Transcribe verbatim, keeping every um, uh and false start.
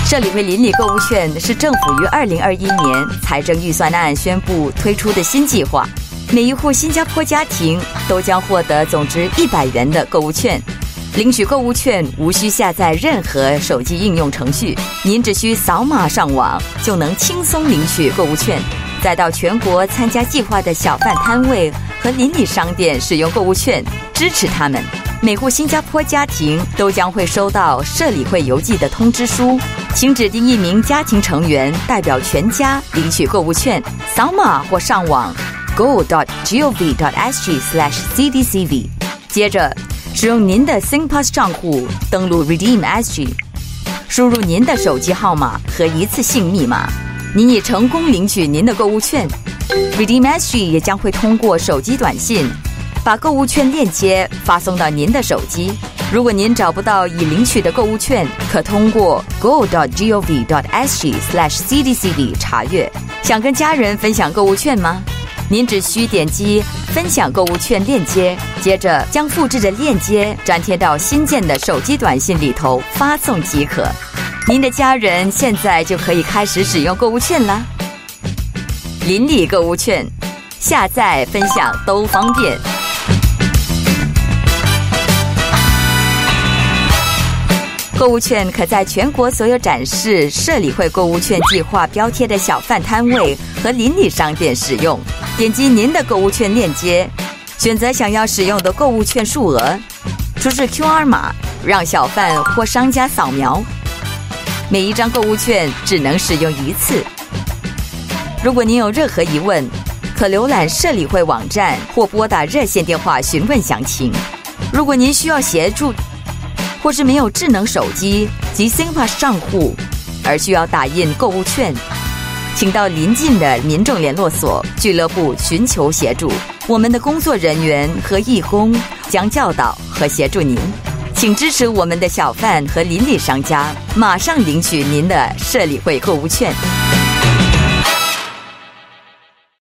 社理会邻里购物券是政府于二零二一年财政预算案宣布推出的新计划，每一户新加坡家庭都将获得总值一百元的购物券。领取购物券无需下载任何手机应用程序，您只需扫码上网就能轻松领取购物券，再到全国参加计划的小贩摊位和邻里商店使用购物券，支持他们。每户新加坡家庭都将会收到社理会邮寄的通知书，请指定一名家庭成员代表全家领取购物券，扫码或上网 go dot gov dot sg slash c d c v， 接着使用您的 SingPass 账户登录 Redeem S G， 输入您的手机号码和一次性密码，您已成功领取您的购物券。 Redeem S G 也将会通过手机短信把购物券链接发送到您的手机。如果您找不到已领取的购物券，可通过 go dot gov dot sg slash c d c v 查阅。想跟家人分享购物券吗？您只需点击分享购物券链接，接着将复制的链接粘贴到新建的手机短信里头发送即可。您的家人现在就可以开始使用购物券啦。邻里购物券，下载分享都方便。购物券可在全国所有展示社理会购物券计划标贴的小贩摊位和邻里商店使用。点击您的购物券链接，选择想要使用的购物券数额，出示 Q R 码，让小贩或商家扫描。每一张购物券只能使用一次。如果您有任何疑问，可浏览社理会网站或拨打热线电话询问详情。如果您需要协助，或是没有智能手机及 SingPass 账户而需要打印购物券，请到邻近的民众联络所、俱乐部寻求协助。我们的工作人员和义工将教导和协助您。请支持我们的小贩和邻里商家，马上领取您的社理会购物券。